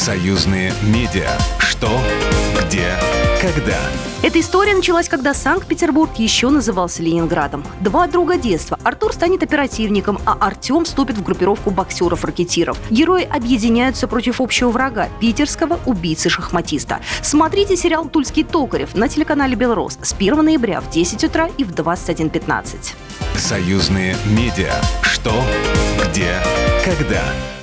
Союзные медиа. Что, где, когда. Эта история началась, когда Санкт-Петербург еще назывался Ленинградом. Два друга детства. Артур станет оперативником, а Артем вступит в группировку боксеров-ракетиров. Герои объединяются против общего врага – питерского убийцы-шахматиста. Смотрите сериал «Тульский токарев» на телеканале «Белрос» с 1 ноября в 10 утра и в 21:15. Союзные медиа. Что, где, когда.